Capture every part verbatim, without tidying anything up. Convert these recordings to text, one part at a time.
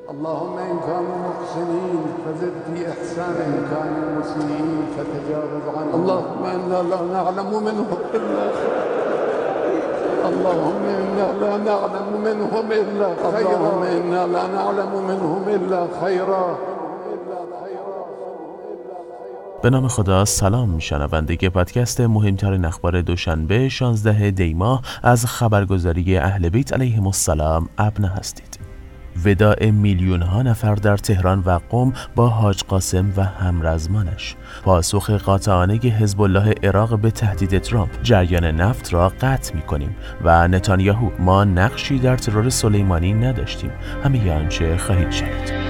اللهم إن كانوا محسنين فزد في إحسان، إن كانوا مسيئين فتجاوز عنهم. اللهم إنا لا نعلم منهم إلا اللهم إنا لا نعلم منهم إلا خيرا. اللهم إنا لا نعلم منهم إلا خيرا. به نام خدا. سلام شنونده پادکست مهمترین اخبار دوشنبه شانزده دی ماه از خبرگزاری اهل بیت علیهم السلام ابنه هستید. وداع میلیون ها نفر در تهران و قم با حاج قاسم و همرزمانش، پاسخ قاطعانه حزب الله عراق به تهدید ترامپ، جریان نفت را قطع می‌کنیم و نتانیاهو ما نقشی در ترور سلیمانی نداشتیم. همه آنچه خواهید شنید.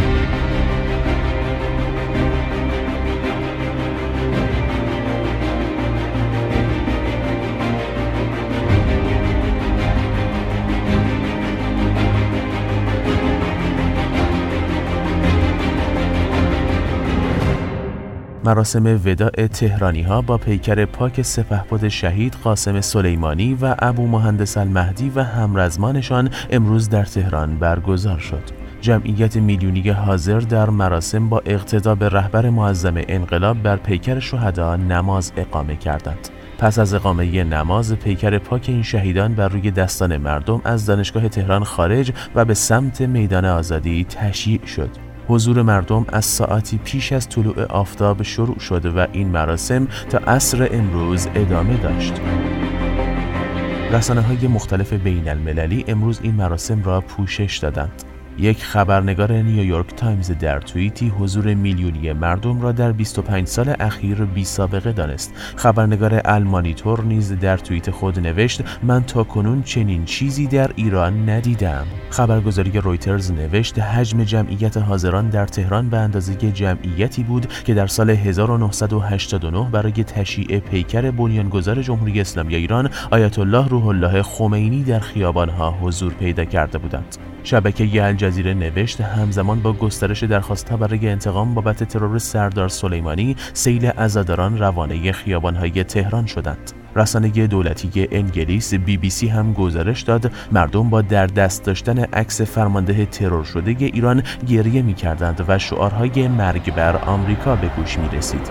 مراسم وداع تهرانی ها با پیکر پاک سپهبد شهید قاسم سلیمانی و ابو مهندس المهدی و همرزمانشان امروز در تهران برگزار شد. جمعیت میلیونی حاضر در مراسم با اقتدا به رهبر معظم انقلاب بر پیکر شهدا نماز اقامه کردند. پس از اقامه نماز، پیکر پاک این شهیدان بر روی دستان مردم از دانشگاه تهران خارج و به سمت میدان آزادی تشییع شد. حضور مردم از ساعتی پیش از طلوع آفتاب شروع شد و این مراسم تا عصر امروز ادامه داشت. رسانه‌های مختلف بین المللی امروز این مراسم را پوشش دادند. یک خبرنگار نیویورک تایمز در توییتی حضور میلیونی مردم را در بیست و پنج سال اخیر بی سابقه دانست. خبرنگار المانیتور نیز در توییت خود نوشت: من تاکنون چنین چیزی در ایران ندیدم. خبرگزاری رویترز نوشت حجم جمعیت حاضران در تهران به اندازه جمعیتی بود که در سال هزار و نهصد و هشتاد و نه برای تشییع پیکر بنیانگذار جمهوری اسلامی ایران آیت الله روح الله خمینی در خیابانها حضور پیدا کرده بودند. شبکه الجزیره نوشت همزمان با گسترش درخواست‌ها برای انتقام بابت ترور سردار سلیمانی، سیل عزاداران روانه خیابان‌های تهران شدند. رسانه دولتی انگلیس بی بی سی هم گزارش داد مردم با در دست داشتن عکس فرمانده ترور شده ایران گریه می‌کردند و شعارهای مرگ بر آمریکا به گوش می‌رسید.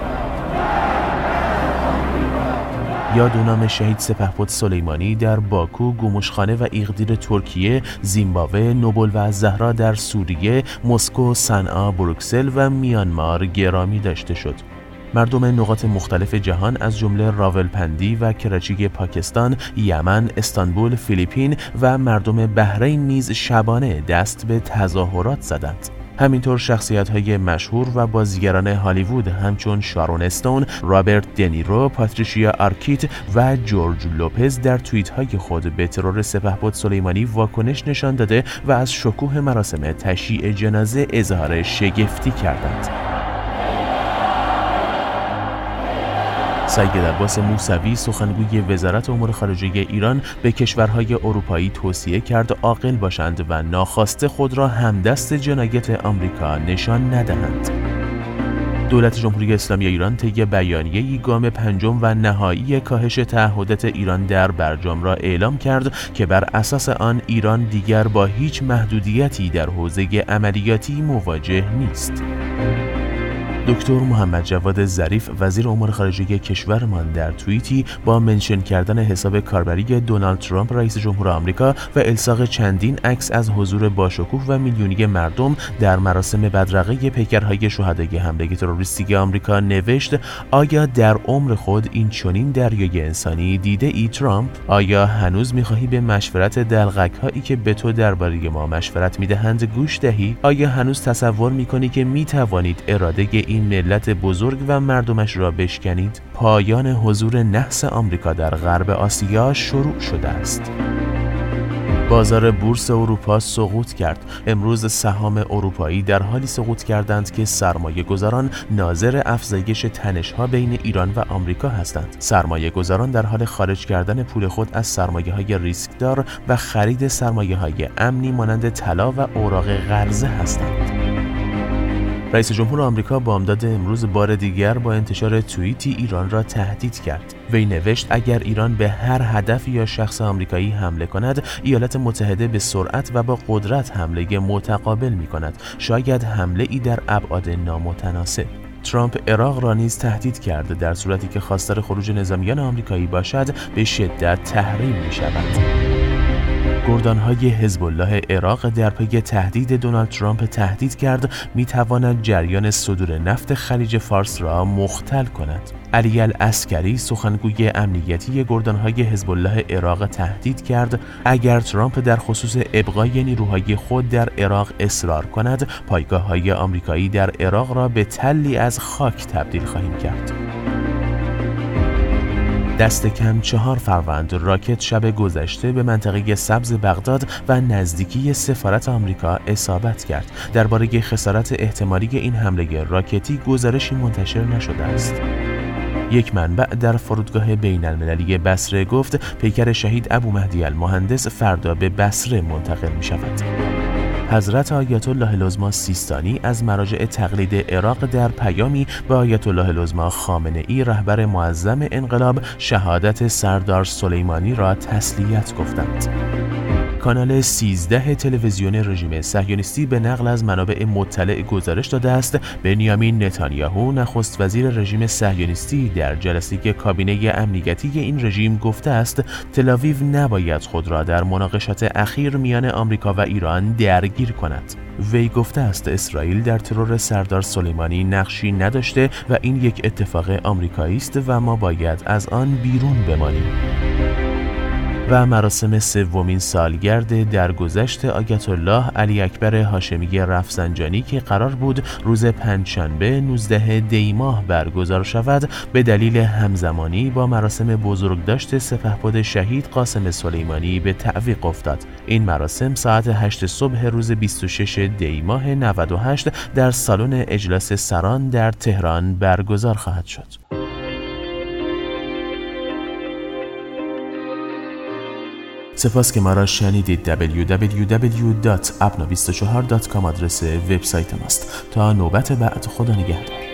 یاد و نام شهید سپهبد سلیمانی در باکو، گومشخانه و ایغدیر ترکیه، زیمبابوه، نوبل و الزهرا در سوریه، مسکو، صنعا، بروکسل و میانمار گرامی داشته شد. مردم نقاط مختلف جهان از جمله راولپندی و کراچی پاکستان، یمن، استانبول، فیلیپین و مردم بحرین نیز شبانه دست به تظاهرات زدند. همینطور شخصیت‌های مشهور و بازیگران هالیوود همچون شارون استون، رابرت دنیرو، پاتریشیا آرکیت و جورج لوپز در توییت‌های خود به ترور سپهبد سلیمانی واکنش نشان داده و از شکوه مراسم تشییع جنازه اظهار شگفتی کردند. سید عباس موسوی سخنگوی وزارت امور خارجه ایران به کشورهای اروپایی توصیه کرد عاقل باشند و ناخواسته خود را همدست جنایت آمریکا نشان ندهند. دولت جمهوری اسلامی ایران طی بیانیه‌ای گام پنجم و نهایی کاهش تعهدات ایران در برجام را اعلام کرد که بر اساس آن ایران دیگر با هیچ محدودیتی در حوزه عملیاتی مواجه نیست. دکتر محمد جواد ظریف وزیر امور خارجه کشورمان در توییتی با منشن کردن حساب کاربری دونالد ترامپ رئیس جمهور آمریکا و الصاق چندین عکس از حضور باشکوه و میلیونی مردم در مراسم بدرقه پیکرهای شهدای حمله تروریستی آمریکا نوشت: آیا در عمر خود این چنین دریای انسانی دیده ای ترامپ؟ آیا هنوز می‌خواهی به مشورت دلغک‌هایی که به تو درباره ما مشورت می‌دهند گوش دهی؟ آیا هنوز تصور می‌کنی که می‌توانید اراده این ملت بزرگ و مردمش را بشکنید؟ پایان حضور نحس آمریکا در غرب آسیا شروع شده است. بازار بورس اروپا سقوط کرد. امروز سهام اروپایی در حالی سقوط کردند که سرمایه گذاران ناظر افزایش تنش‌ها بین ایران و آمریکا هستند. سرمایه گذاران در حال خارج کردن پول خود از سرمایه‌های ریسکدار و خرید سرمایه‌های امنی مانند طلا و اوراق قرضه هستند. رئیس جمهور آمریکا بامداد امروز بار دیگر با انتشار توییتی ایران را تهدید کرد. وی نوشت اگر ایران به هر هدف یا شخص آمریکایی حمله کند، ایالات متحده به سرعت و با قدرت حمله متقابل می کند، شاید حمله ای در ابعاد نامتناسب. ترامپ عراق را نیز تهدید کرد در صورتی که خواستار خروج نظامیان آمریکایی باشد به شدت تحریم می شود. گردانهای حزب الله عراق در پی تهدید دونالد ترامپ تهدید کرد می تواند جریان صدور نفت خلیج فارس را مختل کند. علی العسکری سخنگوی امنیتی گردانهای حزب الله عراق تهدید کرد اگر ترامپ در خصوص ابقای نیروهای خود در عراق اصرار کند، پایگاه‌های آمریکایی در عراق را به تلی از خاک تبدیل خواهیم کرد. دست کم چهار فروند راکت شب گذشته به منطقه سبز بغداد و نزدیکی سفارت آمریکا اصابت کرد. درباره خسارت احتمالی این حمله راکتی گزارشی منتشر نشده است. یک منبع در فرودگاه بین المللی بصره گفت پیکر شهید ابو مهدی المهندس فردا به بصره منتقل می شود. حضرت آیت الله العظمی سیستانی از مراجع تقلید عراق در پیامی به آیت الله العظمی خامنه ای رهبر معظم انقلاب شهادت سردار سلیمانی را تسلیت گفتند. کانال سیزده تلویزیون رژیم صهیونیستی به نقل از منابع مطلع گزارش داده است بنیامین نتانیاهو نخست وزیر رژیم صهیونیستی در جلسه کابینه امنیتی این رژیم گفته است تل‌آویو نباید خود را در مناقشات اخیر میان آمریکا و ایران درگیر کند. وی گفته است اسرائیل در ترور سردار سلیمانی نقشی نداشته و این یک اتفاق آمریکایی است و ما باید از آن بیرون بمانیم. و مراسم سومین سالگرد درگذشت آیت الله علی اکبر هاشمی رفسنجانی که قرار بود روز پنجشنبه نوزدهم دی ماه برگزار شود به دلیل همزمانی با مراسم بزرگداشت سپهبد شهید قاسم سلیمانی به تعویق افتاد. این مراسم ساعت هشت صبح روز بیست و ششم دی ماه نود و هشت در سالن اجلاس سران در تهران برگزار خواهد شد. سپاس که ما را شنیدید. دبلیو دبلیو دبلیو دات ابنا بیست و چهار دات کام آدرس وبسایت ماست. تا نوبت بعد، خدا نگهدار.